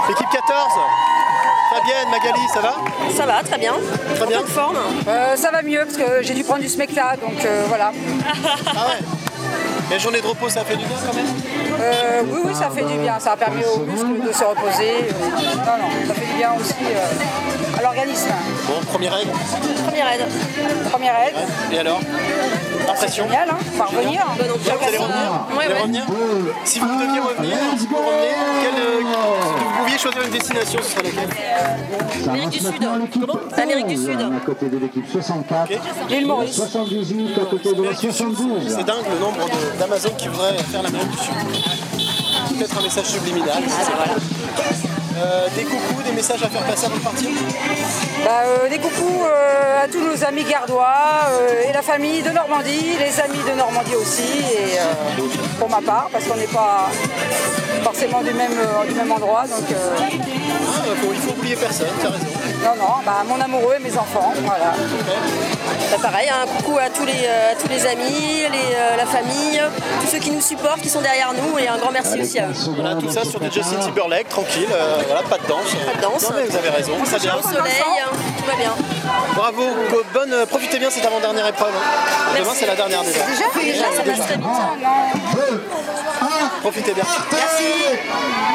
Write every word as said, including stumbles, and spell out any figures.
Équipe quatorze. Fabienne, Magali, ça va? Ça va, très bien. Très bien. En forme. Euh, ça va mieux parce que j'ai dû prendre du smecta, donc euh, voilà. Ah ouais. La journée de repos, ça a fait du bien quand même? Euh, oui, oui, ça fait du bien. Ça a permis aux muscles de se reposer. Non, non, ça fait du bien aussi euh, à l'organisme. Bon, première règle. Première aide. Première aide. Et alors? Impression? Génial, hein. On va revenir. Bonne ambiance. Vous allez revenir? Vous Ouais, allez ouais. revenir? Si vous deviez revenir, si vous revenez, quelle, euh, si vous pouviez choisir une destination, ce serait laquelle? Amérique du Sud. Comment? Amérique du Sud. À côté de l'équipe soixante-quatre. Ok. L'île Maurice. soixante-dix-huit à côté de la soixante-douze. C'est dingue le nombre de- d'Amazon qui voudraient faire l'Amérique du Sud. Peut-être un message subliminal. Euh, des coucous, des messages à faire passer avant de partir? Bah, euh, des coucous euh, à tous nos amis gardois euh, et la famille de Normandie, les amis de Normandie aussi, et euh, pour ma part, parce qu'on n'est pas forcément du même, euh, du même endroit. Donc, euh, Ah, faut- il faut oublier personne, tu as raison. non, non, bah, mon amoureux et mes enfants, voilà. Bah, pareil, un coucou à tous les, euh, à tous les amis, les, euh, la famille, tous ceux qui nous supportent, qui sont derrière nous, et un grand merci aussi à eux. Voilà, tout ça sur du Justin Timberlake, tranquille, euh, voilà, pas de danse. Pas de danse. Non, mais vous avez raison, très bien. Au soleil, tout va bien. Bravo, bo- bonne, euh, profitez bien, c'est avant-dernière épreuve. hein. Demain, Merci. c'est la dernière déjà. Déjà, ça passe très vite. Profitez bien. Merci.